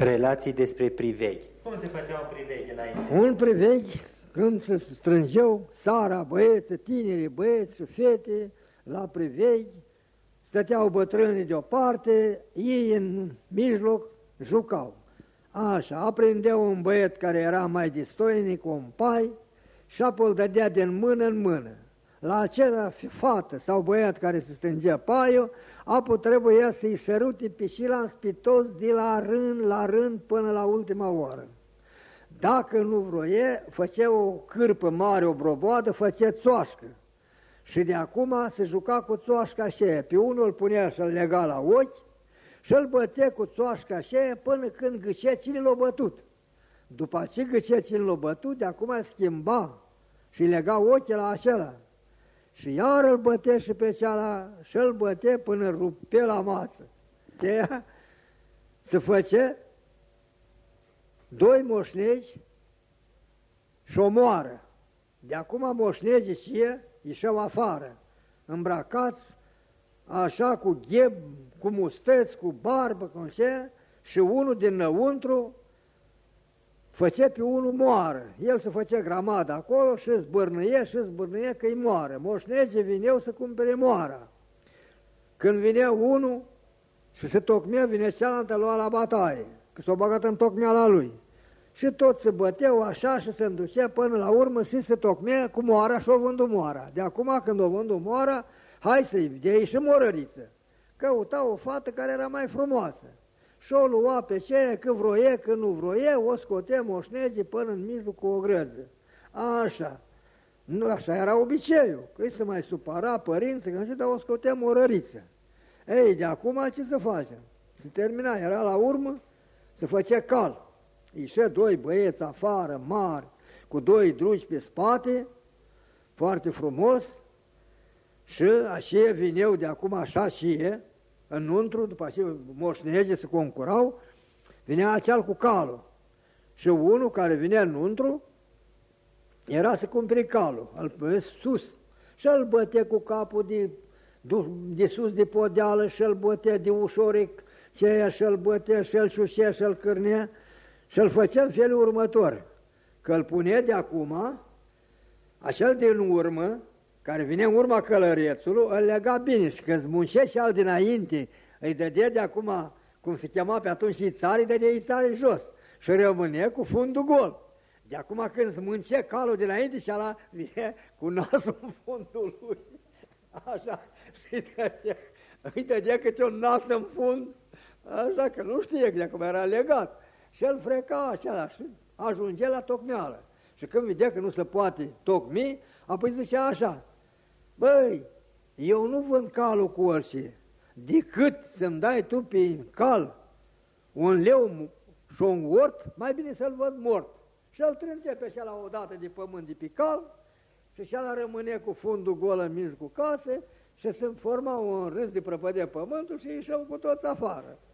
Relații despre priveghi. Cum se făceau priveghi înainte? Un priveghi, când se strângeau sara, băieți, tineri, băieți și fete, la priveghi, stăteau bătrânii deoparte, ei în mijloc jucau. Așa, aprindeau un băiet care era mai distoinic, un pai, și apoi îl dădea din mână în mână. La acela fată sau băiat care se strângea paiul, apoi trebuia să-i sărute pișila spitos de la rând până la ultima oră. Dacă nu vroie, făcea o cârpă mare, o broboadă, făcea țoașcă. Și de acum se juca cu țoașca aceea. Pe unul îl punea și-l lega la ochi și îl bătea cu țoașca aceea până când gâcea cine l-a bătut. După ce gâcea cine l-a bătut, de acum schimba și lega ochii la acela. Și iar îl bătea și pe ceala și îl bătea până rupe la masă. Ceea se făcea doi moșnegi și o moară. De acum moșnegii și ieșeau afară, îmbrăcați așa cu gheb, cu mustăți, cu barbă, cum se, și unul dinăuntru făcea pe unul moară. El se făcea grămadă acolo și zbârnăie că-i moară. Moșnegii vineau să cumpere moara. Când vinea unul și se tocmea, vine cealaltă lua la bătaie, că s-o băgat în tocmeala lui. Și toți se băteau așa și se înducea până la urmă și se tocmea cu moara și o vându moara. De acum când o vându moara, hai să-i dea și morăriță. Căuta o fată care era mai frumoasă. Și o lua pe ceea, că vroie, că nu vroie, o scotea moșnegii până în mijloc cu o grădă. Așa. Nu, așa era obiceiul, că îi se mai supăra părinții, că nu știu, dar o scotea morăriță. Ei, de acum ce să facem? Se termina, era la urmă, se făcea cal. Ieșea doi băieți afară, mari, cu doi drugi pe spate, foarte frumos, și așa vineau de acum așa și e, înăuntru, după aceea moșnegii se concurau, vinea acel cu calul. Și unul care vinea înăuntru era să cumpere calul, îl sus, și îl bătea cu capul de sus de podeală, și îl bătea de ușoric, și îl bătea, și îl șușea, și îl cârnea, și îl făcea în felul următor, că îl punea de acum, așa din urmă, care vine în urma călărețului, îl lega bine și când zmuncea și al dinainte, îi dădea de acum, cum se chema pe atunci ițari, îi dădea ițari jos și rămânea cu fundul gol. De acum când zmuncea calul dinainte și ala vine cu nasul în fundul lui, așa, și îi dădea câte un nas în fund, așa că nu știe, de acum era legat. Și el freca așa și ajungea la tocmeală. Și când vedea că nu se poate tocmi, apoi zicea așa: băi, eu nu vând calul cu orice, decât să-mi dai tu pe cal un leu și un ort, mai bine să-l văd mort. Și el trântea pe așa o dată de pământ de pe cal și așa rămânea cu fundul gol în mijlocul casei și se forma un râs de prăpădea pământul și ieșeau cu toți afară.